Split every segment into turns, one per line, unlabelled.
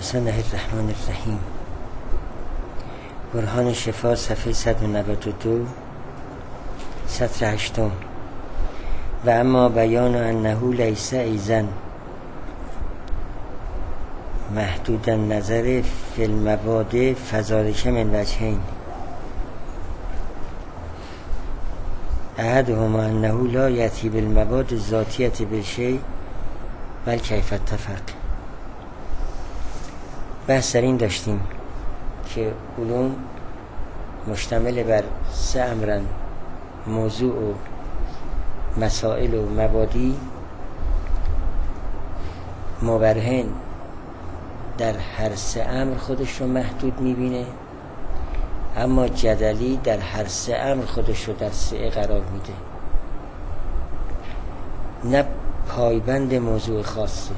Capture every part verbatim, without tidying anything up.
بسم الله الرحمن الرحیم. برهان شفا صفحه صد و نود و دو سطر هشتم. و اما بیان انه لیس ایزن محدود النظر فی المبادئ فذلک من وجهین. احدهما انه لا یأتی بالمبادئ الذاتیة بالشیء بل کیف اتفق. بحث در این داشتیم که علوم مشتمل بر سه امرن: موضوع و مسائل و مبادی. مبرهن در هر سه امر خودش رو محدود میبینه، اما جدلی در هر سه امر خودش رو در سه قرار میده. نه پایبند موضوع خاصه،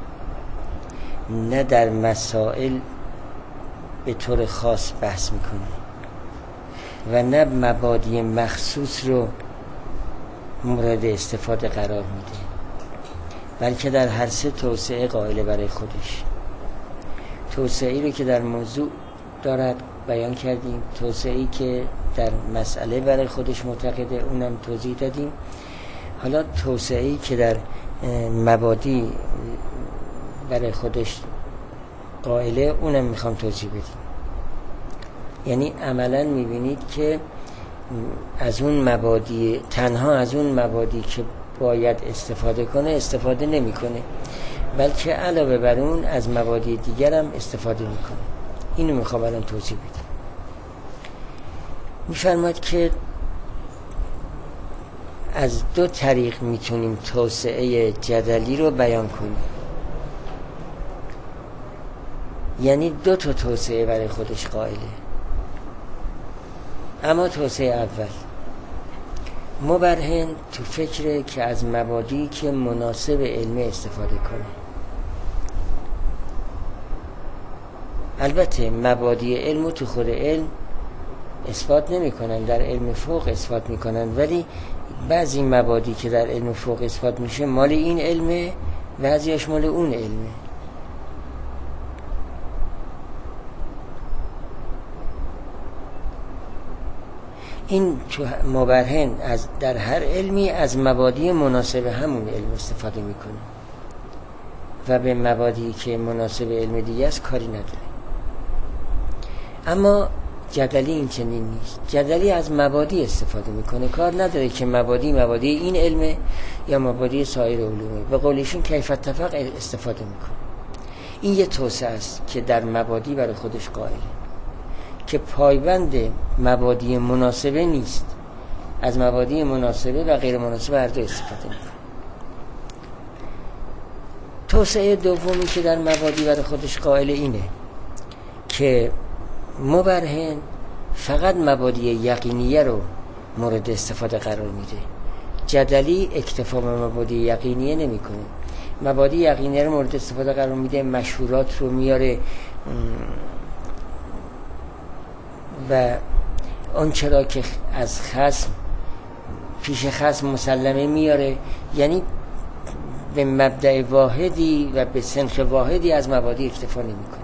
نه در مسائل به طور خاص بحث میکنه و نه مبادی مخصوص رو مورد استفاده قرار میده، بلکه در هر سه توسعه قائل برای خودش. توسعه‌ای رو که در موضوع دارد بیان کردیم، توسعه‌ای که در مسئله برای خودش معتقده اونم توضیح دادیم. حالا توسعه‌ای که در مبادی برای خودش قائله اونم میخوام توضیح بدیم. یعنی عملا میبینید که از اون مبادی، تنها از اون مبادی که باید استفاده کنه استفاده نمیکنه، بلکه علاوه بر اون از مبادی دیگر هم استفاده میکنه. اینو میخوام الان توضیح بدیم. میفرماید که از دو طریق میتونیم توسعه جدلی رو بیان کنیم. یعنی دو تا توسعه برای خودش قائله. اما توسعه اول، مبرهن تو فکره که از مبادی که مناسب علمه استفاده کنه. البته مبادی علم تو خود علم اثبات نمی کنن، در علم فوق اثبات می کنن، ولی بعضی مبادی که در علم فوق اثبات میشه مال این علمه، بعضیاش مال اون علمه. این مبرهن از در هر علمی از مبادی مناسب همون علم استفاده میکنه و به مبادی که مناسب علم دیگه است کاری نداره. اما جدلی این چنین نیست. جدلی از مبادی استفاده میکنه، کار نداره که مبادی مبادی این علمه یا مبادی سایر علومه. به قولشون کیف اتفق استفاده میکنه. این یه توسعه است که در مبادی برای خودش قائله، که پایبند مبادی مناسبه نیست، از مبادی مناسبه و غیر مناسبه هر دو استفاده میکنه. توسعه دومی که در مبادی برای خودش قائل اینه که مبرهن فقط مبادی یقینیه رو مورد استفاده قرار میده. جدلی اکتفا به مبادی یقینیه نمیکنه. مبادی یقینیه رو مورد استفاده قرار میده، مشهورات رو میاره و اون چرا که از خصم پیش خصم مسلمه میاره. یعنی به مبدأ واحدی و به سنخ واحدی از مبادی اکتفا نمیکنه،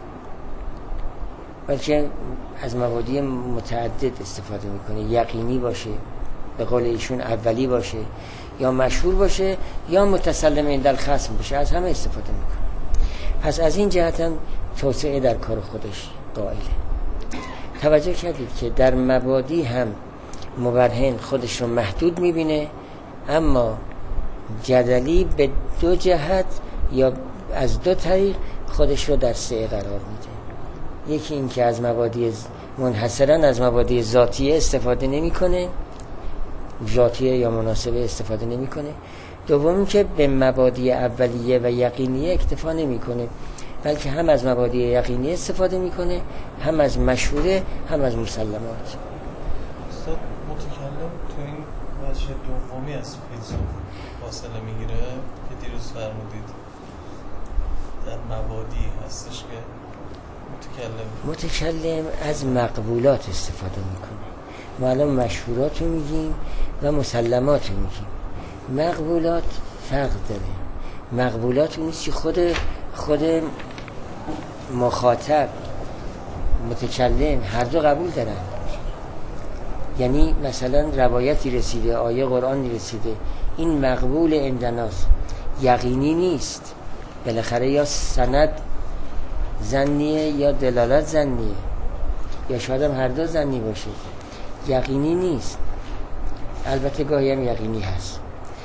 بلکه از مبادی متعدد استفاده میکنه. یقینی باشه، به قول ایشون اولی باشه، یا مشهور باشه، یا متسلم عند الخصم باشه، از همه استفاده میکنه. پس از این جهت هم توسعه در کار خودش قائله. توجه کردید که در مبادی هم مبرهن خودش رو محدود میبینه، اما جدلی به دو جهت یا از دو طریق خودش رو در سه قرار میده. یکی این که از مبادی منحصرا از مبادی ذاتیه استفاده نمیکنه، ذاتیه یا مناسبه استفاده نمیکنه. دوم که به مبادی اولیه و یقینیه اکتفا نمیکنه، بلکه هم از مبادی یقینی استفاده میکنه، هم از مشهوره، هم از مسلمات.
استاد متکلم تو این وجه دومی از فیلسوف فاصله میگیره که دیروز فرمودید در مبادی هستش که متکلم
متکلم از مقبولات استفاده میکنه. ما الان مشهورات رو میگیم و مسلمات رو میگیم. مقبولات فرق داره. مقبولات اون نیست که خود خود مخاطب متکلم هر دو قبول دارن. یعنی مثلا روایتی رسیده، آیه قرآنی رسیده، این مقبول عندناست، یقینی نیست، بالاخره یا سند ظنیه یا دلالت ظنیه، یا شاید هم هر دو ظنی باشه، یقینی نیست. البته گاهی هم یقینی هست،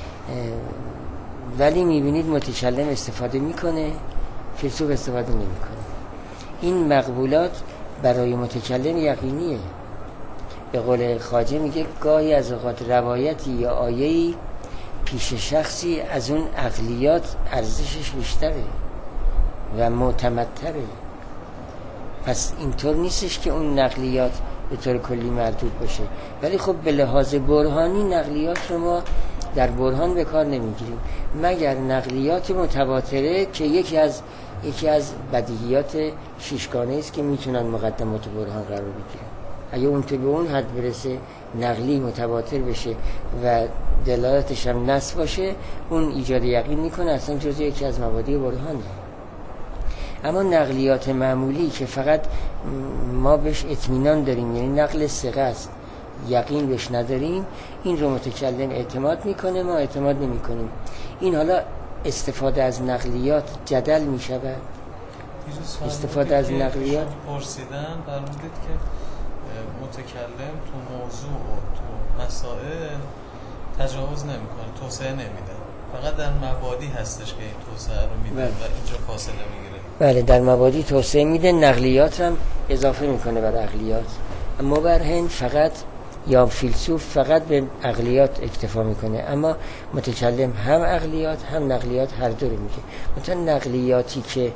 ولی میبینید متکلم استفاده میکنه، فیلسوف استفاده نمیکنه. این مقبولات برای متکلم یقینیه. به قول خواجه میگه گاهی از اوقات روایتی یا آیه‌ای پیش شخصی از اون عقلیات ارزشش بیشتره و معتمدتره. پس اینطور نیستش که اون نقلیات به طور کلی مردود باشه، ولی خب به لحاظ برهانی نقلیات رو ما در برهان به کار نمیگیریم مگر نقلیات متواتره که یکی از یکی از بدیهیات شیشگانه است که میتونن مقدمات برهان قرار بگیرن. اگه اون تو به اون حد برسه نقلی متواتر بشه و دلالتش هم نص باشه، اون ایجاد یقین میکنه اصلا جزء یکی از مبادی برهانه. اما نقلیات معمولی که فقط ما بهش اطمینان داریم، یعنی نقل ثقه است، یقین بهش نداریم، این رو متکلم اعتماد میکنه، ما اعتماد نمیکنیم. این حالا استفاده از نقلیات جدل میشود. استفاده از نقلیات
پرسیدن فرمودید که متکلم تو موضوع و تو مسائل تجاوز نمیکنه، توسعه نمیده، فقط در مبادی هستش که این توسعه رو میده و اینجا فاصله میگیره.
بله، در مبادی توسعه میده، نقلیات هم اضافه میکنه بر عقلیات. اما برهن فقط یا فیلسوف فقط به عقلیات اکتفا میکنه، اما متکلم هم عقلیات هم نقلیات هر دو رو میگه. مثلا نقلیاتی که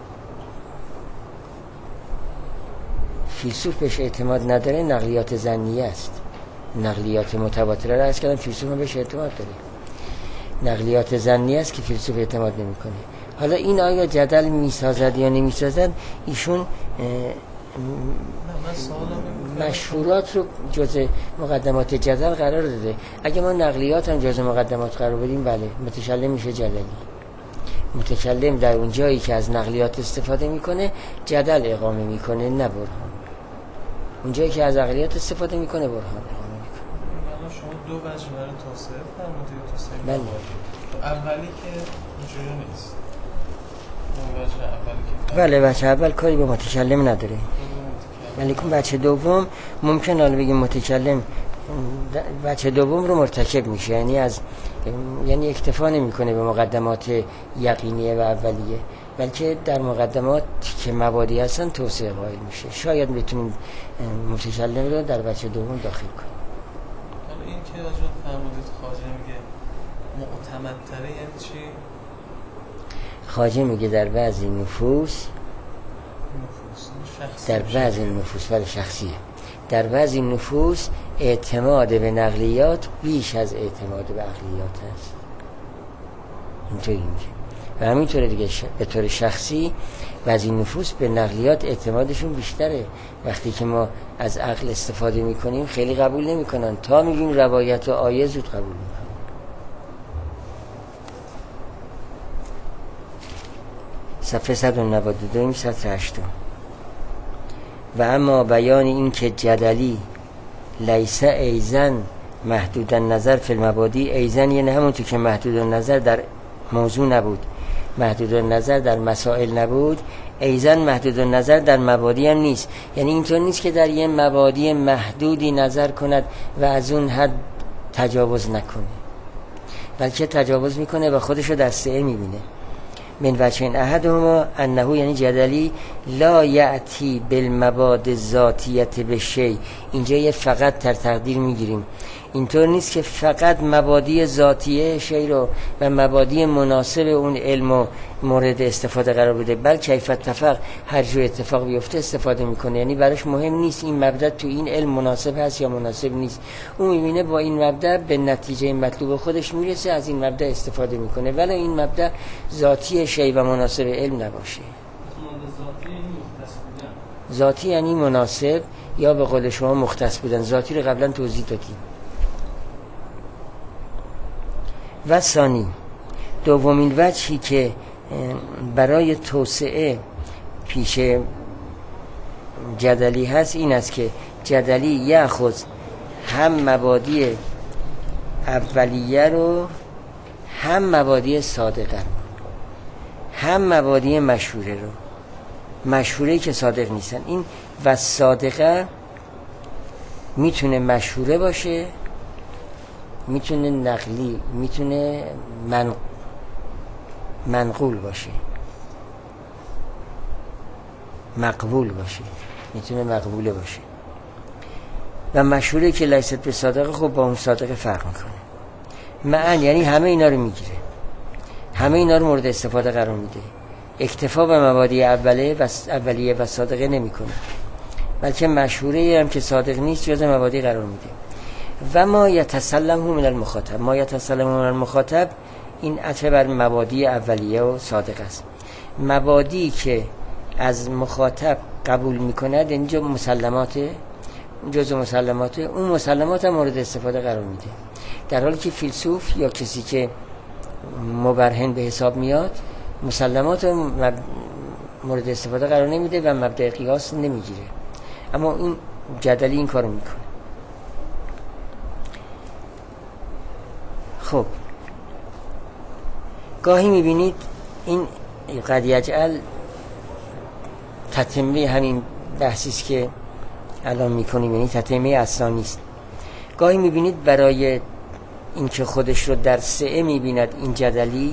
فیلسوف بهش اعتماد نداره نقلیات ظنیه است. نقلیات متواتره را از کردن فیلسوف هم بهش اعتماد داره. نقلیات ظنیه است که فیلسوف اعتماد نمیکنه. حالا این آیا جدل میسازد یا نمیسازد، ایشون مشهورات رو جزء مقدمات جدل قرار داده. اگه ما نقلیات هم جزء مقدمات قرار بدیم، بله متکلم میشه جدلی. متکلم در اون جایی که از نقلیات استفاده میکنه جدل اقامه میکنه، نه برهان. اون جایی که از عقلیات استفاده میکنه برهان اقامه میکنه.
حالا شما دو وجه برای توسعه فرمودید، توسعه
بله.
اولی که اینجوری نیست. اون وجه اولی که
بله، وجه اول کاری به متکلم نداره. ولی که بچه دوم ممکن حالا بگیم متکلم بچه دوم رو مرتکب میشه، یعنی از یعنی اکتفا نمیکنه به مقدمات یقینیه و اولیه، بلکه در مقدمات که مبادی هستن توسعه قائل میشه. شاید بتونیم متکلم رو در بچه دوم داخل کنیم.
حالا این که راجع فرمودید خواجه میگه معتمدتره یعنی چی؟
خواجه میگه در بعضی نفوس در بعضی نفوس ولی شخصیه در بعضی نفوس اعتماد به نقلیات بیش از اعتماد به عقلیات است. اینطوری میگه. و همینطوره دیگه ش... به طور شخصی بعضی نفوس به نقلیات اعتمادشون بیشتره. وقتی که ما از عقل استفاده میکنیم خیلی قبول نمیکنن، تا میگیم روایت و آیه زود قبول میکنن. صفحه صد و نود و دو سطر هشتم. و اما بیان این که جدلی لیس ایزن محدود النظر فی المبادی، ایزن یعنی همون تو که محدود النظر در موضوع نبود، محدود النظر در مسائل نبود، ایزن محدود النظر در مبادی هم نیست. یعنی اینطور نیست که در یه مبادی محدودی نظر کند و از اون حد تجاوز نکنه، بلکه تجاوز میکنه و خودشو در سعه میبینه. من وجهین احدهما انه یعنی جدلی لا یأتی بالمباد ذاتیت بشی. اینجا یه فقط تر تقدیر میگیریم. اینطور نیست که فقط مبادی ذاتیه شی رو و مبادی مناسب اون علم و مورد استفاده قرار بده، بلکه کیف اتفاق هر جو اتفاق بیفته استفاده میکنه. یعنی براش مهم نیست این مبدا تو این علم مناسب هست یا مناسب نیست، اون میبینه با این مبدا به نتیجه مطلوب خودش میرسه، از این مبدا استفاده میکنه، ولی این مبدا ذاتی شی و مناسب علم نباشه. ذاتی یعنی مناسب یا به قول شما مختص بودن. ذاتی رو قبلا توضیح دادیم. و ثانی دومین وجهی که برای توسعه پیش جدلی هست این است که جدلی یأخذ هم مبادی اولیه رو هم مبادی صادقه رو هم مبادی مشهوره رو، مشهوره که صادق نیستن. این و صادقه میتونه مشهوره باشه، میتونه نقلی، میتونه من منقول باشه، مقبول باشه، میتونه مقبوله باشه. و مشهوره که لیست به صادقه خب با اون صادقه فرق میکنه. معن یعنی همه اینا رو میگیره، همه اینا رو مورد استفاده قرار میده، اکتفا به مبادی اولیه و اولیه و صادقه نمیکنه، بلکه مشهوره هم که صادق نیست جز مبادی قرار میده. و ما یتسلم من المخاطب، ما یتسلم من المخاطب این عطف بر مبادی اولیه و صادق است. مبادی که از مخاطب قبول میکند اینجا مسلمات، جز مسلمات، اون مسلمات هم مورد استفاده قرار میده، در حالی که فیلسوف یا کسی که مبرهن به حساب میاد مسلمات مورد استفاده قرار نمیده و مبدأ قیاس نمیگیره. اما این جدلی این کارو میکنه. خب گاهی میبینید این قد یجعل تتمه همین بحثیست که الان میکنیم، یعنی تتمه اصلا نیست. گاهی میبینید برای اینکه خودش رو در سعه میبیند این جدلی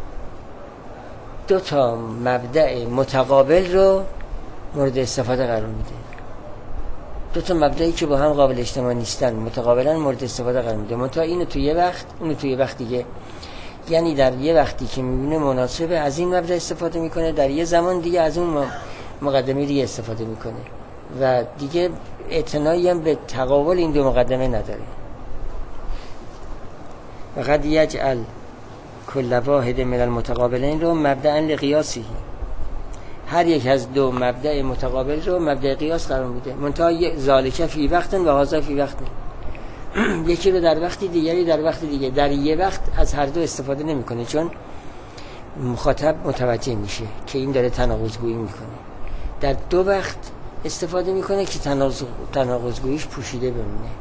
دو تا مبدأ متقابل رو مورد استفاده قرار میده، دو تا مبدأی که با هم قابل اجتماع نیستن متقابلا مورد استفاده قرار میده، منتها اینو تو یه وقت اونو تو یه وقت دیگه. یعنی در یه وقتی که میبینه مناسبه از این مبدأ استفاده میکنه، در یه زمان دیگه از اون مقدمه دیگه استفاده میکنه و دیگه اعتنایی هم به تقابل این دو مقدمه نداره. و قد یجعل کل واحد من المتقابلین رو مبدأ لقیاسی، هر یک از دو مبدأ متقابل رو مبدأ قیاس قرار میده، منتها ذالک فی وقت و هذا فی وقت، یکی رو در وقتی دیگری در وقت دیگه، در یه وقت از هر دو استفاده نمیکنه چون مخاطب متوجه میشه که این داره تناقض گویی میکنه. در دو وقت استفاده میکنه که تناقض گوییش پوشیده بمونه.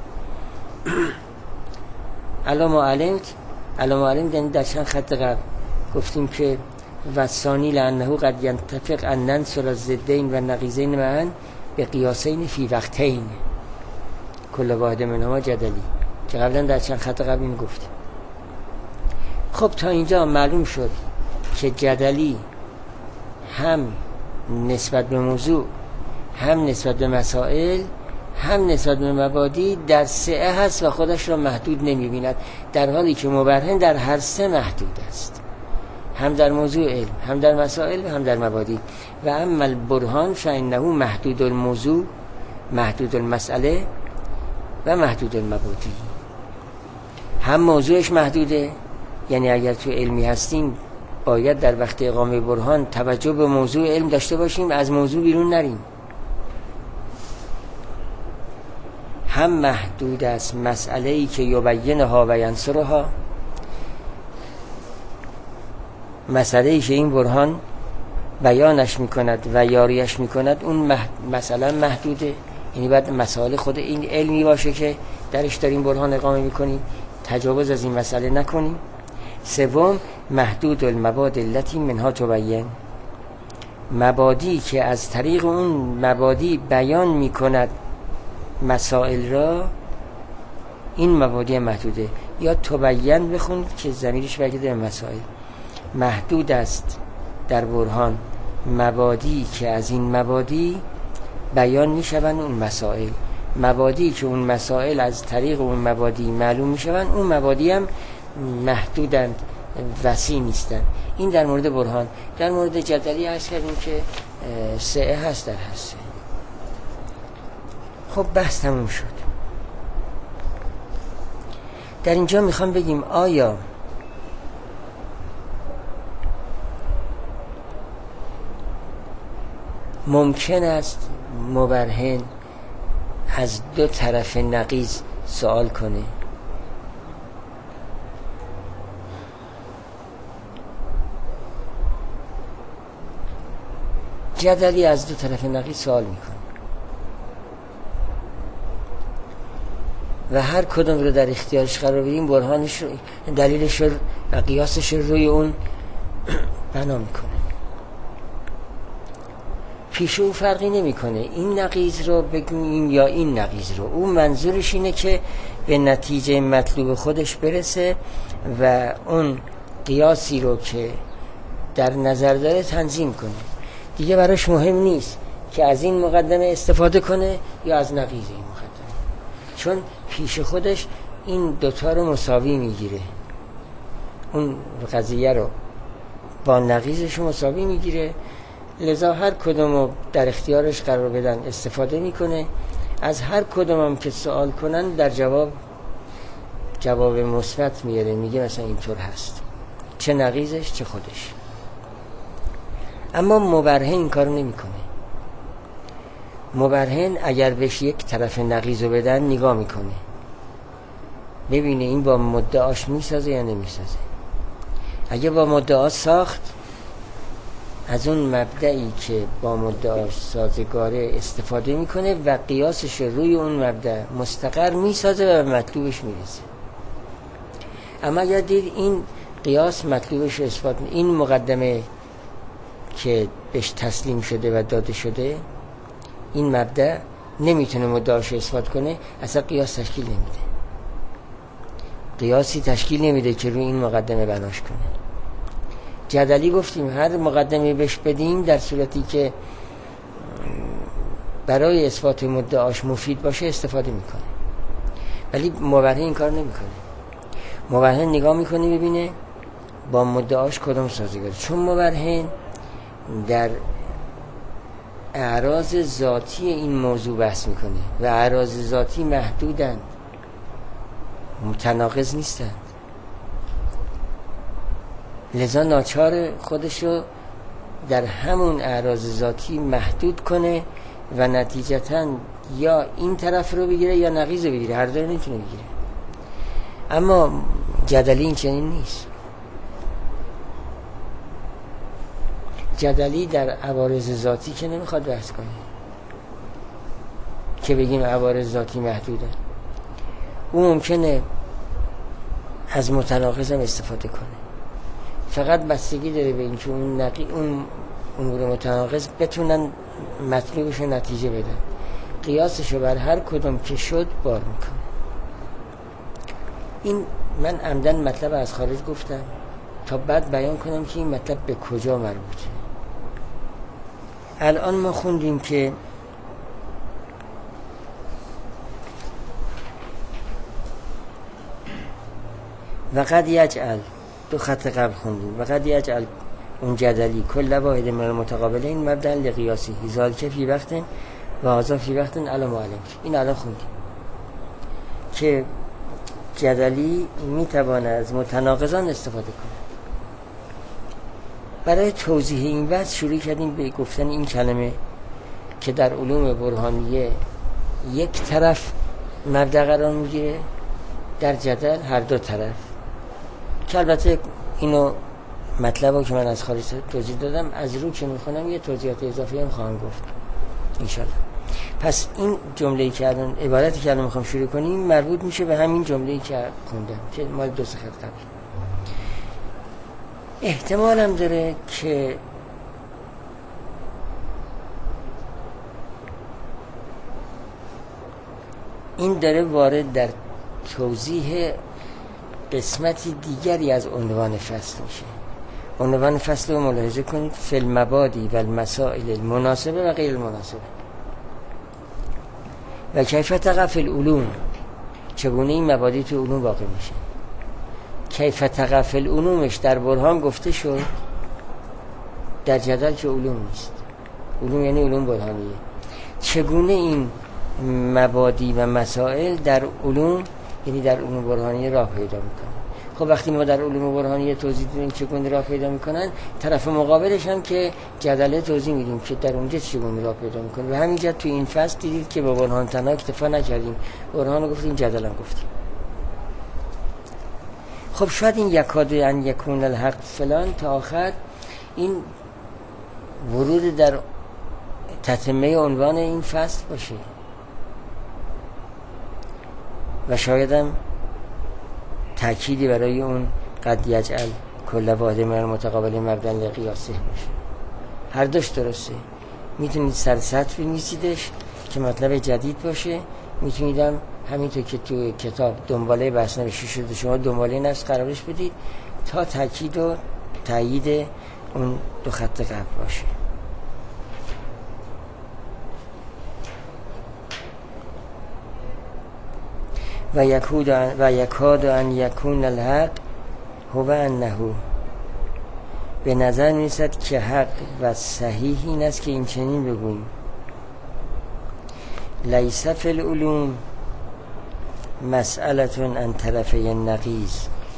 علامه علمت علامه علمت یعنی در چند خط قبل گفتیم که و ثانی لانه قد ینتفق ان ننصر الضدین و نقیضین معا به قیاسین فی وقتین کل واحد منهما جدلی، که قبلا در چند خط قبل این گفتیم. خب تا اینجا معلوم شد که جدلی هم نسبت به موضوع، هم نسبت به مسائل، هم نسبت به مبادی در سعه هست و خودش را محدود نمی‌بیند، در حالی که مبرهن در هر سه محدود است، هم در موضوع علم، هم در مسائل، هم در مبادی. و اما البرهان فانه محدود الموضوع، محدود المسئله و محدود المبادی. هم موضوعش محدوده، یعنی اگر تو علمی هستیم باید در وقت اقامه برهان توجه به موضوع علم داشته باشیم، از موضوع بیرون نریم. هم محدود است مسئله‌ای که یبینها و ینصرها، مسئله‌ای که این برهان بیانش میکند و یاریش میکند، اون مح... مثلا محدوده، یعنی باید مسائل خود این علمی باشه که درش داریم برهان اقامه میکنیم، تجاوز از این مسئله نکنیم. سوم محدود المباد التي منها تبین، مبادی که از طریق اون مبادی بیان میکند مسائل را، این مبادی محدوده. یا تبین بخون که ضمیرش برگرده به مسائل. محدود است در برهان مبادی که از این مبادی بیان میشوند اون مسائل، مبادی که اون مسائل از طریق اون مبادی معلوم میشوند، اون مبادی هم محدودند، وسیع نیستند. این در مورد برهان. در مورد جدلی عرض کردیم که سعه هست در هسته. خب بحث تموم شد. در اینجا میخوام بگیم آیا ممکن است مبرهن از دو طرف نقیض سوال کنه؟ جدلی از دو طرف نقیض سوال میکنه و هر کدوم رو در اختیارش قرار بدیم برهانش رو، دلیلش رو و قیاسش رو روی اون بنا میکنه. پیش او فرقی نمیکنه این نقیض رو بگیم یا این نقیض رو. اون منظورش اینه که به نتیجه مطلوب خودش برسه و اون قیاسی رو که در نظر داره تنظیم کنه. دیگه براش مهم نیست که از این مقدمه استفاده کنه یا از نقیض این مقدمه، چون پیش خودش این دوتا رو مساوی میگیره، اون قضیه رو با نقیضش مساوی میگیره، لذا هر کدوم رو در اختیارش قرار بدن استفاده میکنه. از هر کدوم هم که سوال کنن در جواب جواب مثبت میاره، میگه مثلا اینطور هست، چه نقیضش چه خودش. اما مبرهن این کارو نمیکنه. مبرهن اگر بهش یک طرف نقیض رو بدن نگاه میکنه ببینه این با مدعاش میسازه یا نمیسازه. اگه با مدعا ساخت، از اون مبدعی که با مدعاش سازگاره استفاده میکنه و قیاسش روی اون مبدع مستقر میسازه و به مطلوبش میرسه. اما اگر دید این قیاس مطلوبش اثبات، این مقدمه که بهش تسلیم شده و داده شده، این مبدع نمیتونه مدعاش اثبات کنه، اصلا قیاس تشکیل نمیده، قیاسی تشکیل نمیده که روی این مقدمه بناش کنه. جدلی گفتیم هر مقدمه بهش بدیم در صورتی که برای اثبات مدعاش مفید باشه استفاده میکنه، ولی مبرهن این کار نمیکنه. مبرهن نگاه میکنه ببینه با مدعاش کدام سازگاره، چون مبرهن در اعراض ذاتی این موضوع بحث میکنه و اعراض ذاتی محدودن، متناقض نیستن، لذا ناچار خودشو در همون اعراض ذاتی محدود کنه و نتیجتاً یا این طرف رو بگیره یا نقیض رو بگیره، هر دو رو نمیتونه بگیره. اما جدلی این چنین نیست. جدلی در عوارض ذاتی که نمیخواد بحث کنه که بگیم عوارض ذاتی محدوده. او ممکنه از متناقض هم استفاده کنه، فقط بستگی داره به اینکه اون نقی اون امور متناقض بتونن مطلوبش نتیجه بدن. قیاسشو بر هر کدوم که شد بار میکنه. این من عمدن مطلب از خارج گفتم تا بعد بیان کنم که این مطلب به کجا مربوطه. الان ما خوندیم که وقد یجعل، دو خط قبل خوندیم، وقد یجعل اون جدلی کل واحد من المتقابلین مبدأ لقیاسی ذالک فی وقت و هذا فی وقت علی معلم. این الان خوندیم که جدلی میتواند از متناقضان استفاده کنه. برای توضیح این بحث شروع کردیم به گفتن این کلمه که در علوم برهانیه یک طرف مبدأ قرار میگیره، در جدل هر دو طرف، که البته اینو مطلبو که من از خارج توضیح دادم از رو که میخونم یه توضیحات اضافی هم خواهم گفت انشالله. پس این جمله‌ای که الان عبارتی که الان میخوام شروع کنیم مربوط میشه به همین جمله‌ای که خوندم که مال دو سه خط قبل. احتمالم داره که این داره وارد در توضیح قسمتی دیگری از عنوان فصل میشه. عنوان فصل رو ملاحظه کنید: فی المبادی و المسائل المناسبه و غیر المناسبه و کیف تقع فی العلوم. چگونه این مبادی تو علوم واقع میشه. کیف تقع فی العلومش در برهان گفته شد، در جدل که علوم نیست. علوم یعنی علوم برهانیه. چگونه این مبادی و مسائل در علوم یعنی در علوم برهانیه راه پیدا میکنن. خب وقتی ما در علوم برهانیه توضیح دیدیم چگونه راه پیدا میکنن، طرف مقابلش هم که جدله توضیح میدیم که در اونجا چگونه راه پیدا میکنه. به همین جهت تو این فصل دیدید که با برهان تنها اکتفا نکردیم، برهان رو گفتیم، جدل هم گفتیم. خب شاید این یکاد ان یکون الحق فلان تا آخر این ورود در تتمه عنوان این فصل باشه و شایدم تأکیدی برای اون قد یجعل کل واحد من المتقابل مبدأ لقیاسه باشه. هر دوش درسته. میتونید سر سطر بنویسیدش که مطلب جدید باشه، میتونیدم همینطور که تو کتاب دنباله بحث نوشته شده شما دنباله نفس قرارش بدید تا تأکید و تایید اون دو خط قبل باشه. و یکود و یکاد ان یکون الحق هو انه، به نظر میرسد که حق و صحیح این است که این چنین بگوییم: لیس فی العلوم مسئلة عن طرفی النقیض.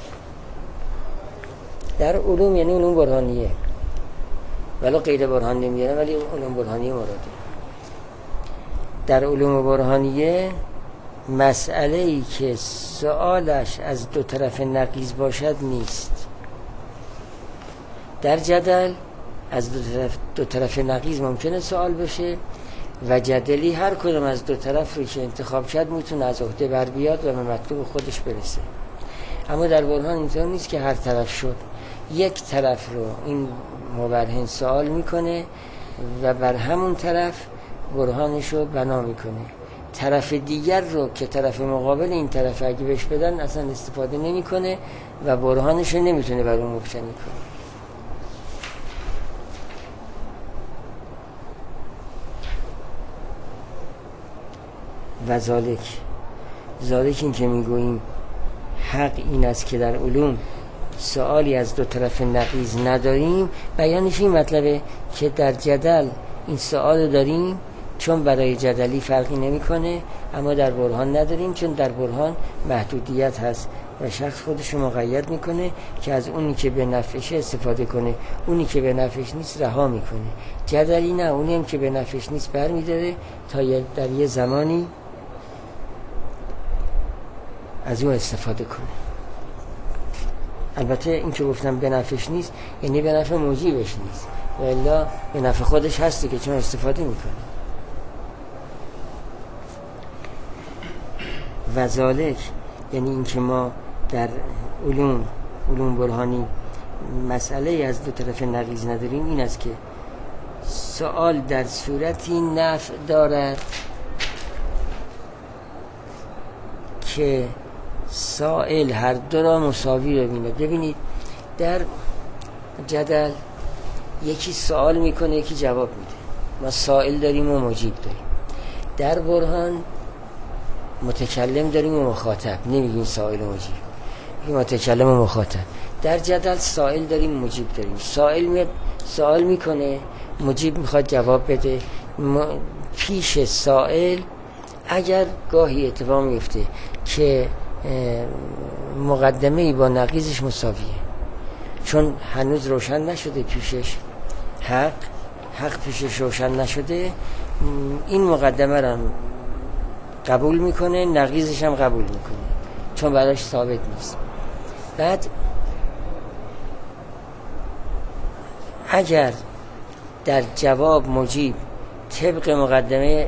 در علوم یعنی علوم برهانیه، ولی غیر برهانی نمیگن، ولی علوم برهانیه مراده. در علوم برهانیه مسئله ای که سوالش از دو طرف نقیض باشد نیست. در جدل از دو طرف, دو طرف نقیض ممکنه سوال بشه و جدلی هر کدوم از دو طرف رو که انتخاب شد میتونه از عهده بر بیاد و به مطلوب خودش برسه. اما در برهان اینطور نیست که هر طرف شد. یک طرف رو این مبرهن سوال میکنه و بر همون طرف برهانش رو بنا میکنه. طرف دیگر رو که طرف مقابل این طرف اگه بهش بدن اصلا استفاده نمیکنه و برهانش رو نمیتونه بر اون مبتنی کنه. و ذالک ذالک این که میگوییم حق این است که در علوم سوالی از دو طرف نقیض نداریم، بیانش این مطلبه که در جدل این سوال داریم چون برای جدلی فرقی نمیکنه، اما در برهان نداریم چون در برهان محدودیت هست و شخص خودش رو مقید میکنه که از اونی که به نفعش استفاده کنه، اونی که به نفعش نیست رها میکنه. جدلی نه، اونی هم که به نفعش نیست برمیداره تا در یه زمانی از اون استفاده کنه. البته این که گفتم به نفعش نیست یعنی به نفع موجیبش نیست، و الا به نفع خودش هستی که چون استفاده میکنه. و ذالک یعنی این که ما در علوم علوم برهانی مسئله از دو طرف نقیض نداریم این است که سوال در صورتی نفع دارد که سائل هر دو را مساوی رو ببینه. ببینید در جدل یکی سوال میکنه یکی جواب میده، ما سائل داریم و مجیب داریم. در برهان متکلم داریم و مخاطب، نمیگیم سائل و مجیب، میگیم متکلم و مخاطب. در جدل سائل داریم مجیب داریم. سائل می... سوال میکنه، مجیب میخواد جواب بده. م... پیش سائل اگر گاهی اتفاق میفته که مقدمه‌ای با نقیضش مساویه، چون هنوز روشن نشده پیشش حق حق پیشش روشن نشده، این مقدمه رو قبول میکنه، نقیضش هم قبول میکنه چون براش ثابت نیست. بعد اگر در جواب مجیب طبق مقدمه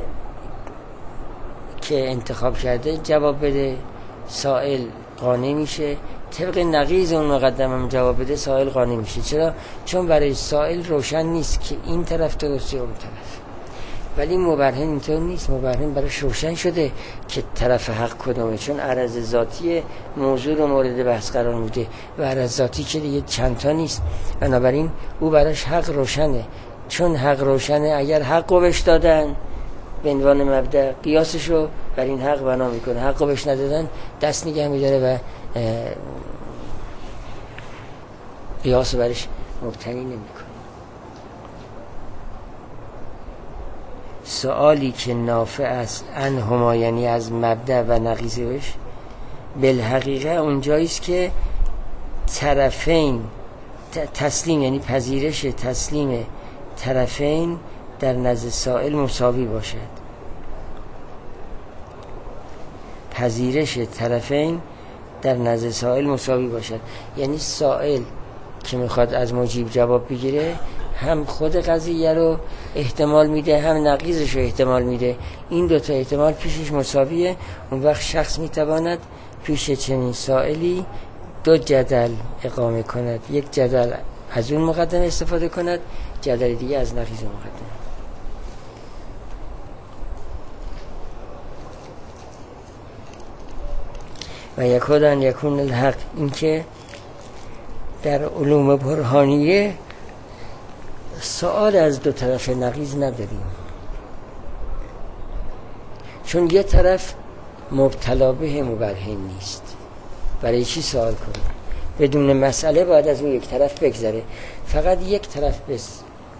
که انتخاب کرده جواب بده، سائل قانع میشه. طبق نقیض اون مقدمه جواب بده، سائل قانع میشه. چرا؟ چون برای سائل روشن نیست که این طرف درسته اون طرف. ولی مبرهن اینطور نیست، مبرهن براش روشن شده که طرف حق کدومه، چون عرض ذاتی موضوع رو مورد بحث قرار میده و عرض ذاتی که دیگه چند تا نیست، بنابراین او براش حق روشنه. چون حق روشنه، اگر حق رو بهش دادن به عنوان مبدأ، قیاسش رو بر این حق بنا میکنه. حق رو بهش ندادن دست نگه میداره و قیاس رو برش مبتنی نمیکنه. سوالی که نافع است عنهما یعنی از مبدأ و نقیضش، بالحقیقه اونجاییست که طرفین تسلیم یعنی پذیرش تسلیم طرفین در نزد سائل مساوی باشد. پذیرش طرفین در نزد سائل مساوی باشد یعنی سائل که میخواد از مجیب جواب بگیره هم خود قضیه رو احتمال میده هم نقیضش رو احتمال میده. این دوتا احتمال پیشش مساویه. اون وقت شخص میتواند پیش چنین سائلی دو جدل اقامه کند، یک جدل از اون مقدمه استفاده کند، جدل دیگه از نقیض مقدمه. و یکاد ان یکون الحق، این که در علوم برهانیه سؤال از دو طرف نقیض نداریم، چون یه طرف مبتلا به مبرهن نیست. برای چی سوال کنیم؟ بدون مسئله باید از اون یک طرف بگذره. فقط یک طرف بس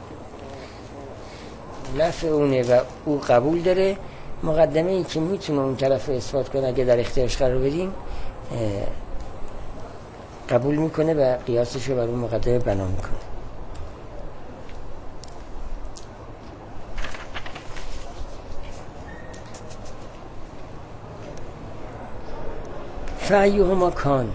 نفع اونه و او قبول داره، مقدمه ای که میتونه اون طرف رو اثبات کنه اگه در اختیارش قرار بدیم قبول میکنه و قیاسش رو بر اون مقدمه بنا میکنه. فأیهما کان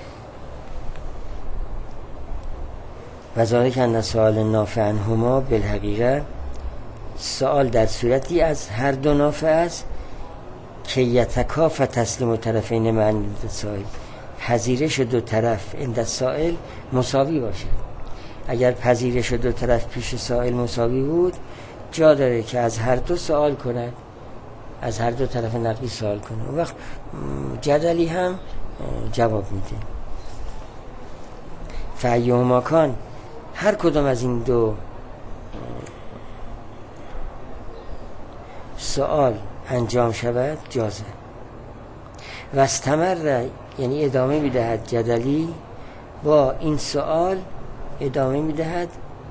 و ذالک ان سؤال نافع عنهما بالحقیقه، سؤال در صورتی از هر دو نافع است که یتکاف تسلیم طرفین معنی سائل، پذیرش دو طرف عند سائل مساوی باشد. اگر پذیرش دو طرف پیش سائل مساوی بود، جا داره که از هر دو سوال کند، از هر دو طرف نقیض سوال کنه. اون وقت جدلی هم جواب میده. فأیهما کان، هر کدام از این دو سوال انجام شود جازه. و استمر، یعنی ادامه میدهد جدلی با این سوال، ادامه میدهد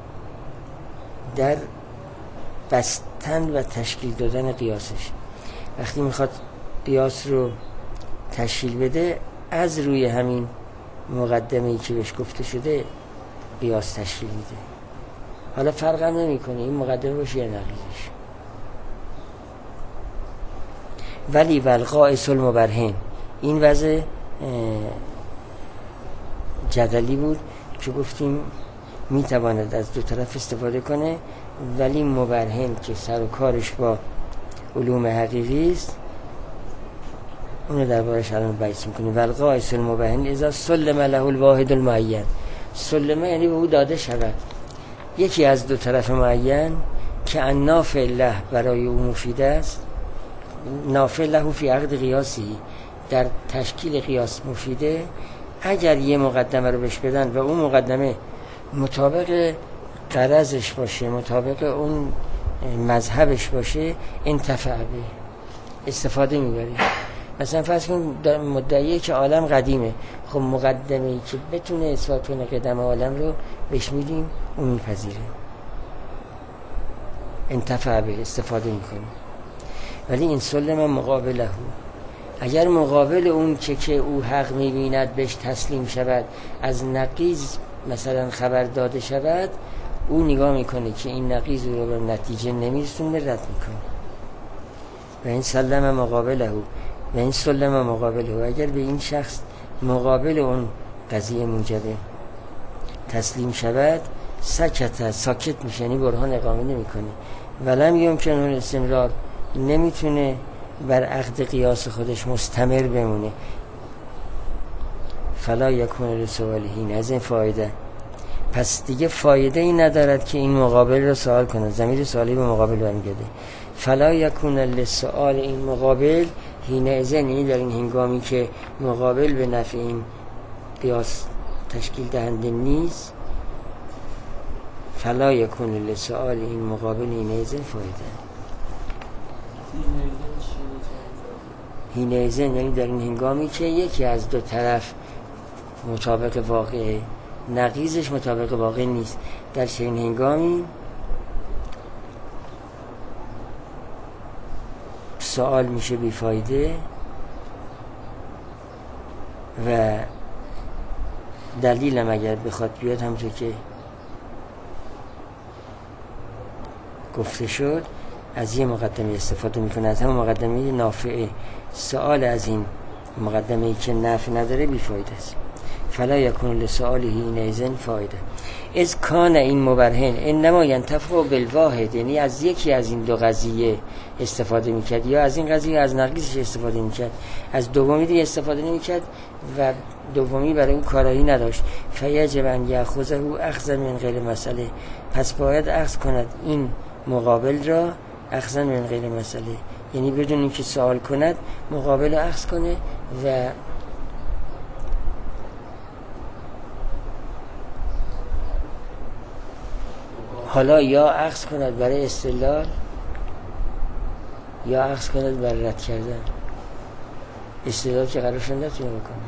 در بستن و تشکیل دادن قیاسش. وقتی میخواد قیاس رو تشکیل بده، از روی همین مقدمه‌ای که بهش گفته شده قیاس تشکیل میده. حالا فرق هم نمیکنه این مقدمه باشه یا نقیضش. ولی والقائس المبرهن، این وضع جدلی بود که گفتیم میتواند از دو طرف استفاده کنه، ولی مبرهن که سر و کارش با علوم حقیقی است، اونو دربارش الان بحث میکنیم. والقائس المبرهن اذا سلم له الواحد المعین، سلمه یعنی به او داده شود یکی از دو طرف معین که ان نافع له برای او مفید است، نافع له فی عقد قیاسی، در تشکیل قیاس مفیده. اگر یه مقدمه رو بهش بدن و اون مقدمه مطابق غرضش باشه، مطابق اون مذهبش باشه، انتفع به، استفاده میبری. مثلا فرض کن مدعیه که عالم قدیمه، خب مقدمه‌ای که بتونه اثبات کنه قدم عالم رو بهش میدیم، اون میپذیره، انتفع به، استفاده میکنه. ولی این سلم مقابله، اگر مقابل اون که که او حق میبیند بهش تسلیم شود، از نقیض مثلا خبر داده شود، او نگاه میکنه که این نقیض رو به نتیجه نمیرسونه، رد میکنه. و این سلم مقابله و این سلم مقابله، اگر به این شخص مقابل اون قضیه موجبه تسلیم شود، سکت، ساکت میشه، یعنی برهان اقامه نمیکنه. ولم یمکن اون استمرار، نمیتونه بر عقد قیاس خودش مستمر بمونه. فلا یکون لسؤالهین، از این فایده، پس دیگه فایده ای ندارد که این مقابل رو سوال کنه. ضمیر سوالی به مقابل برمیگرده. فلا یکون لسؤال، این مقابل هینه ازن، یعنی در این هنگامی که مقابل به نفع این قیاس تشکیل دهنده نیست، فلا یکون لسؤال، این مقابل هینه ازن فایده. هینه ازن یعنی در این هنگامی که یکی از دو طرف مطابق واقع، نقیضش مطابق واقع نیست، در چنین هنگامی سوال میشه بیفایده و دلیلم اگر بخواد بیاد همونطور که گفته شد از یه مقدمه استفاده میکنه، از همون مقدمه نافعه. سوال از این مقدمه‌ای که نفع نداره بیفایده است. فلا یکون لسؤاله حینئذ فایده. از کان این مبرهن انما ینتفع بالواحد، یعنی از یکی از این دو قضیه استفاده میکرد، یا از این قضیه از نقیضش استفاده میکرد، از دومی دیگه استفاده نمیکرد و دومی برای اون کارایی نداشت. فیجب ان یأخذه اخذا من غیر مسئله، پس باید اخذ کند این مقابل را اخذا من غیر مسئله، یعنی بدون اینکه سوال کند مقابل اخذ کنه و حالا یا اخذ کند برای استدلال یا اخذ کند برای رد کردن. استدلال که قرارش نتونه بکنه.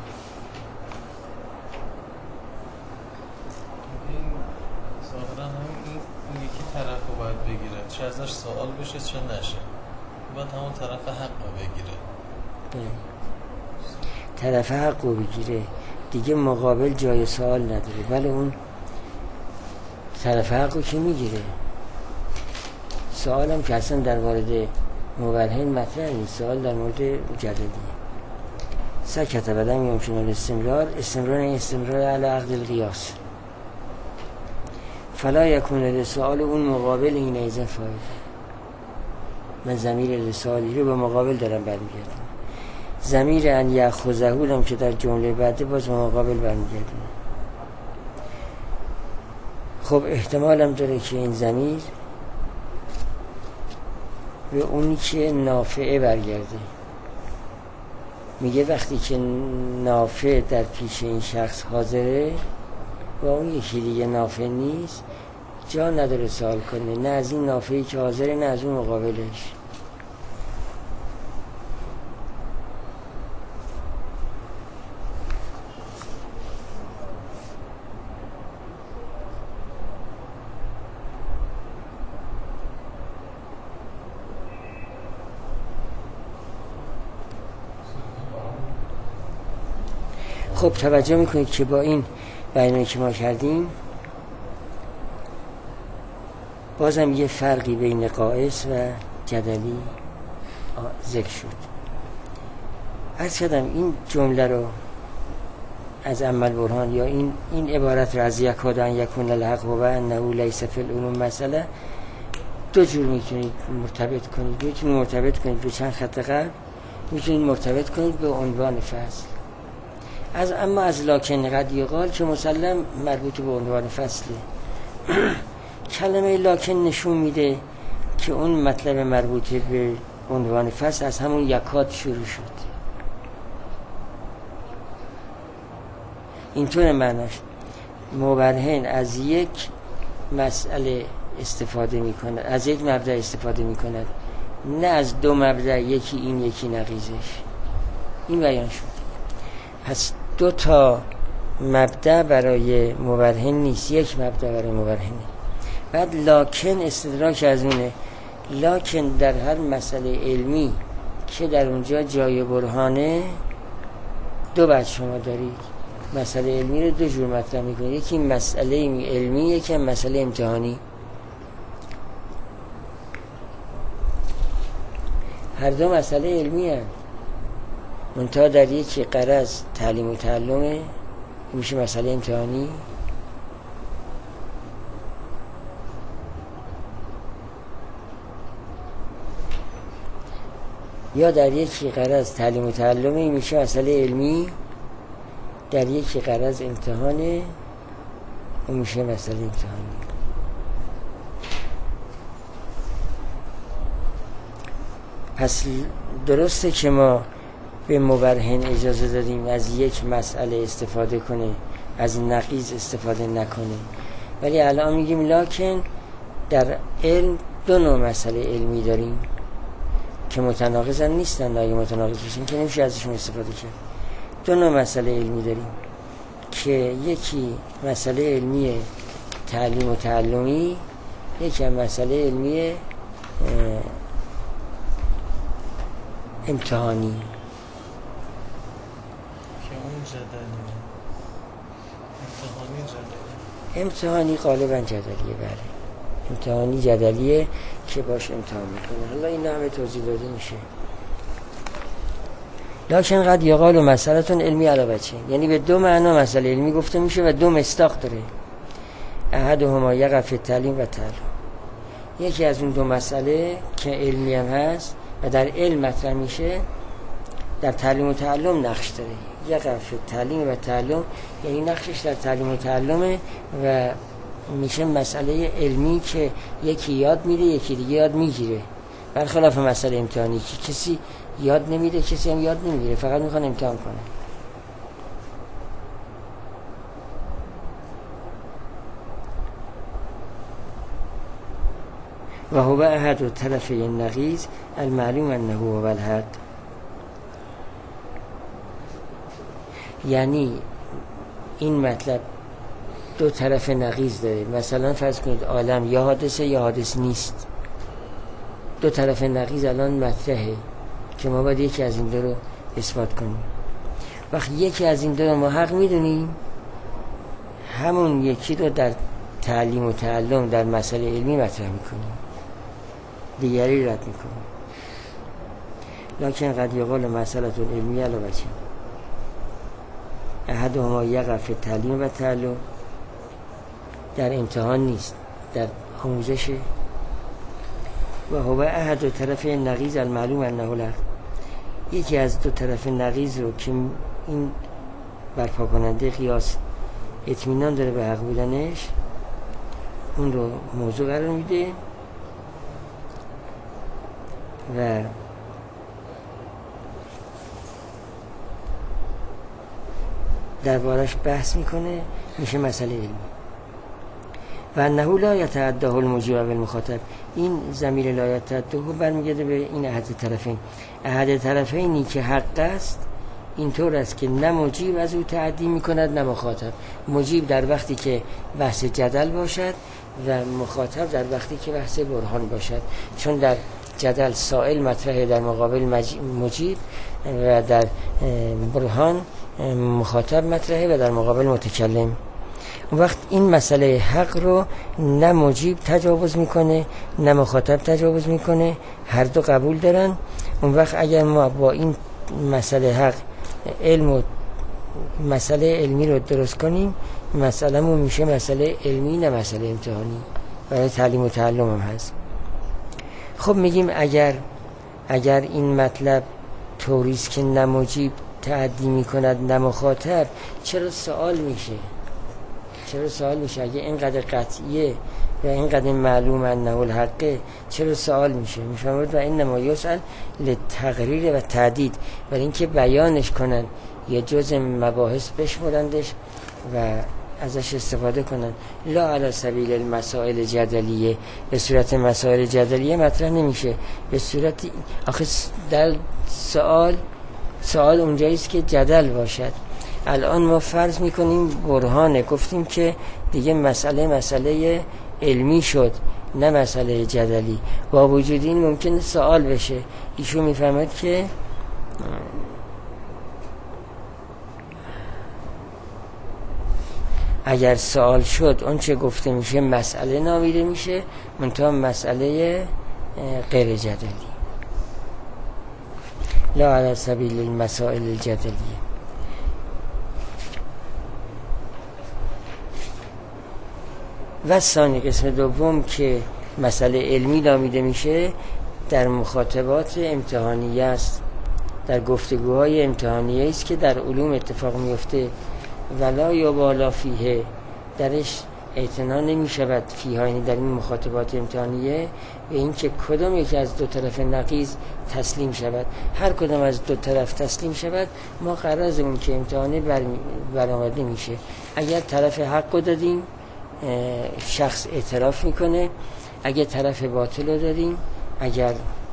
این ظاهرا هم این, این یکی طرف رو باید بگیره، چه ازش سوال بشه چه نشه، باید همون طرف حق رو بگیره.
طرف حق رو بگیره دیگه، مقابل جای سوال نداره. ولی اون طرف حق رو که میگیره، سوال هم که اصلا در مورد مبرهن مطرح نیست، سوال در مورد جدلیه. سکت بدم یمکن الاستمرار، استمرار این استمرار علی عقد القیاس، فلا یکون لسؤال اون مقابل حینئذ فایده. من ضمیر لسؤالی رو به مقابل دارم برمیگردم، ضمیر ان یأخذه هم که در جمله بعده باز به مقابل برمیگردم. خب احتمال هم داره که این ضمیر به اونی که نافعه برگرده. میگه وقتی که نافع در پیش این شخص حاضره و اون یکی دیگه نافع نیست، جا نداره سوال کنه، نه از این نافعی که حاضره نه از اون مقابلش. خب توجه میکنید که با این بیانی که ما کردیم بازم یه فرقی بین قائس و جدلی ذکر شد. عرض کردم این جمله رو از اما البرهان یا این این عبارت رو از یکاد ان یکون الحق و انه لیس فی العلوم مسئله دو جور میتونید مرتبط کنید. میتونید مرتبط کنید به چند خط قبل، میتونید مرتبط کنید به عنوان فصل. از اما از لاکن قد یقال که مسلم مربوط به عنوان فصله. کلمه لاکن نشون میده که اون مطلب مربوط به عنوان فصل از همون یکاد شروع شد. اینطور معناش مبرهن از یک مسئله استفاده میکنه، از یک مبدأ استفاده میکنه، نه از دو مبدأ، یکی این یکی نقیضش. این بیان شد. پس دو تا مبدأ برای مبرهن نیست، یک مبدأ برای مبرهنه. بعد لاکن استدراک از اونه، لاکن در هر مسئله علمی که در اونجا جای برهانه دو بعد شما دارید. مسئله علمی رو دو جور مطرح میکنید، یکی مسئله علمی، یکی مسئله امتحانی. هر دو مسئله علمی هست، منتها در یکی غرض تعلیم و تعلمه، میشه مسئله امتحانی. یا در یکی غرض تعلیم و تعلمه، میشه مسئله علمی. در یکی غرض امتحانه، اون میشه مسئله امتحانی. پس درسته که ما به مبرهن اجازه دادیم از یک مسئله استفاده کنه، از نقیض استفاده نکنه، ولی الان میگیم لاکن در علم دو نوع مسئله علمی داریم که متناقضن نیستن. اگه متناقض باشن که نمیشه ازشون استفاده کرد. دو نوع مسئله علمی داریم که یکی مسئله علمی تعلیم و تعلمی، یکی مسئله علمی امتحانی. امتحانی غالبا جدلیه. بله، امتحانی جدلیه که باش امتحان میکنه. حالا این همه توضیح داده میشه. لکن قد یقال مسئله علمی علی وجه، یعنی به دو معنا مسئله علمی گفته میشه و دو مصداق داره. احدهما یقع فی التعلیم و تعلم، یکی از اون دو مسئله که علمی هم هست و در علم مطرح میشه در تعلیم و تعلم نقش داره. یقع فی التعلیم و تعلم یعنی نقشش در تعلیم و تعلمه و میشه مسئله علمی که یکی یاد میده یکی دیگه یاد میگیره، برخلاف مسئله امتحانی که کسی یاد نمیده کسی هم یاد نمیگیره، فقط میخوان امتحان کنه. و هو احد طرفی النقیض المعلوم انه هو الحق، یعنی این مطلب دو طرف نقیض داره. مثلا فرض کنید عالم یا حادثه یا حادث نیست، دو طرف نقیض الان مطرحه که ما باید یکی از این دو رو اثبات کنیم. وقتی یکی از این دو رو ما حق میدونیم، همون یکی رو در تعلیم و تعلم در مسئله علمی مطرح میکنیم، دیگری رد میکنیم. لکن قد یقال مسئله علمی علی وجه احدهما یقع فی التعلیم و تعلم، در امتحان نیست در آموزش. و هو احد طرف نقیض المعلوم انه الحق، یکی از دو طرف نقیض رو که این برپا کننده قیاس اطمینان داره به حق بودنش، اون رو موضوع قرار میده و دربارش بحث میکنه، میشه مسئله علمی. و انه لا یتعداه المجیب و المخاطب، این ضمیر لا یتعداه برمیگرده به این احد طرفین. احد طرفینی که حق است اینطور است که نه مجیب از او تعدی میکند نه مخاطب. مجیب در وقتی که بحث جدل باشد و مخاطب در وقتی که بحث برهان باشد، چون در جدل سائل مطرحه در مقابل مجیب و در برهان مخاطب مطرحه و در مقابل متکلم. اون وقت این مسئله حق رو نه مجیب تجاوز میکنه نه مخاطب تجاوز میکنه، هر دو قبول دارن. اون وقت اگر ما با این مسئله حق علم و مسئله علمی رو درست کنیم، مسئله مون میشه مسئله علمی نه مسئله امتحانی، برای تعلیم و تعلم هم هست. خب میگیم اگر اگر این مطلب طوریست که نه مجیب تعدی میکند نه مخاطب، چرا سوال میشه؟ چرا سوال میشه؟ اگه اینقدر قطعیه و اینقدر معلوم انه الحقه، چرا سوال میشه؟ میفهمید و انما یسأل لتقریر و تعدید، برای اینکه بیانش کنن، یه جزء مباحث بشمولندش و ازش استفاده کنن. لا علی سبیل المسائل جدلیه، به صورت مسائل جدلیه مطرح نمیشه، به صورت آخه در سوال سوال اونجاییست که جدل باشد. الان ما فرض میکنیم برهانه، گفتیم که دیگه مسئله مسئله علمی شد نه مسئله جدلی، با وجود این ممکنه سوال بشه. ایشون میفهمد که اگر سوال شد اون چه گفته میشه مسئله نامیده میشه، منتها مسئله غیر جدلی. لا علی سبیل المسائل الجدلیه. و ثانی قسم دوم که مسئله علمی نامیده میشه در مخاطبات امتحانیه است، در گفتگوهای امتحانیه است که در علوم اتفاق میفته. ولا یبالا فیه، درش اعتنا نمی شود فیها، یعنی در این مخاطبات امتحانیه به این که کدام یکی از دو طرف نقیض تسلیم شود. هر کدام از دو طرف تسلیم شود ما قرار اون که امتحانه برآمده میشه. اگر طرف حق رو دادیم شخص اعتراف میکنه، اگر طرف باطل رو دادیم اگر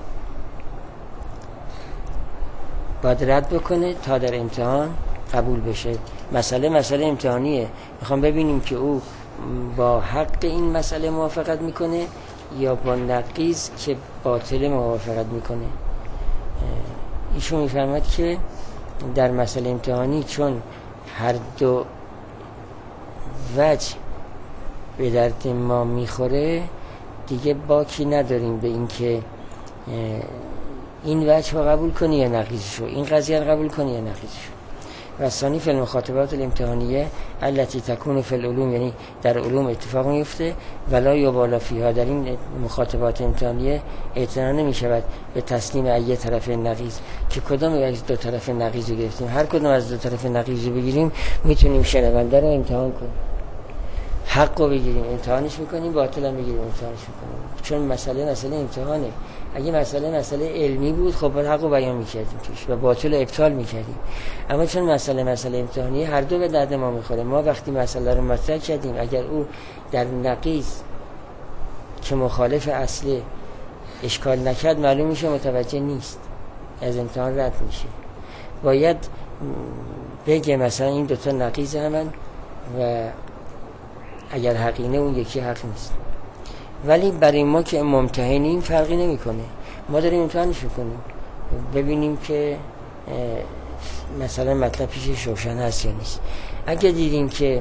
باید رد بکنه تا در امتحان قبول بشه. مسئله مسئله امتحانیه، میخوام ببینیم که او با حق این مسئله موافقت میکنه یا با نقیض که باطل موافقت میکنه. ایشون میفهمد که در مسئله امتحانی چون هر دو وجه به درد ما میخوره، دیگه باکی نداریم به این که این وجه رو قبول کنی یا نقیضشو، این قضیه رو قبول کنی یا نقیضشو. و ثانی فی المخاطبات الامتحانیه التي تكون فی العلوم، یعنی در علوم اتفاق میفته ولا یبالا فیها، در این مخاطبات امتحانیه اعتنا نمی شود به تسلیم ایه طرف نقیض، که کدام از دو طرف نقیض رو گرفتیم، هر کدام از دو طرف نقیض رو بگیریم میتونیم شنونده رو امتحان کنیم، حق رو بگیریم امتحانش میکنیم، باطل هم بگیریم امتحانش میکنیم. چون مسئله مسئله امتحانه. اگه مسئله مسئله علمی بود خب باید حق رو بیان میکردیم توش و باطل رو ابطال میکردیم. اما چون مسئله مسئله امتحانی، هر دو به درد ما میخوره. ما وقتی مسئله رو مطرح کردیم اگر او در نقیض که مخالف اصله اشکال نکرد، معلوم میشه متوجه نیست، از امتحان رد میشه. باید بگه مثلا این دوتا نقیض همن و اگر حقینه اون یکی حق نیست. ولی برای ما که ممتحنیم فرقی نمیکنه، ما داریم امتحانش میکنیم ببینیم که مثلا مطلب پیشش روشن هست یا نیست. اگه دیدیم که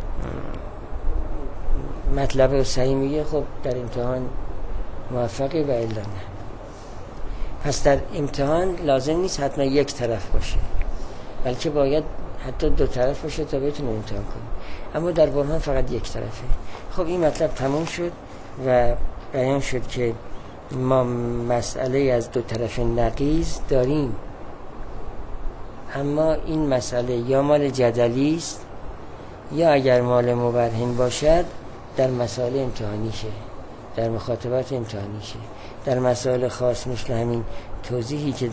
مطلب رو صحیح میگه خب در امتحان موفقی و الا نه. پس در امتحان لازم نیست حتما یک طرف باشه، بلکه باید حتی دو طرف باشه تا بتونیم امتحان کنیم. اما در برهان فقط یک طرفه. خب این مطلب تموم شد و بیان شد که ما مسئله از دو طرف نقیض داریم، اما این مسئله یا مال جدلی است یا اگر مال مبرهن باشد در مسائل امتحانی شه، در مخاطبات امتحانی شه. در مسائل خاص مثل همین توضیحی که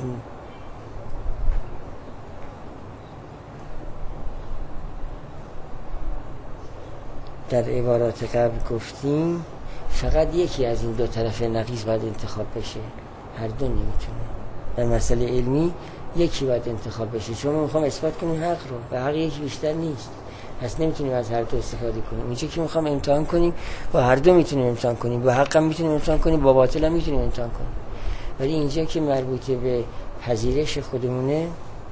در عبارات قبل گفتیم، فقط یکی از این دو طرف نقیض باید انتخاب بشه، هر دو نمیتونه. در مسئله علمی یکی باید انتخاب بشه، چون ما میخوام اثبات کنیم حق رو و حق یکی بیشتر نیست، پس نمیتونیم از هر دو استفاده کنیم. اینجا که میخوام امتحان کنیم با هر دو میتونیم امتحان کنیم، با حق هم میتونیم امتحان کنیم، با باطل هم میتونیم امتحان کنیم. ولی اینجا که مربوطه به پذیرش خودمونه،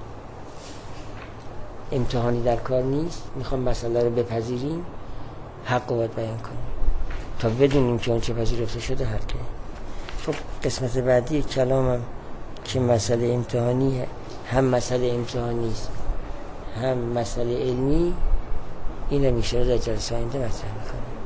امتحانی در کار نیست، میخوام مسئله رو بپذیریم، حق رو باید بیان کنیم تا بدونیم که اون چه پذیرفته شده حقه. خب قسمت بعدی کلامم که مسئله امتحانی هم مسئله امتحانی است هم مسئله علمی، اینو میشه در جلسه آینده مطرح میکنیم.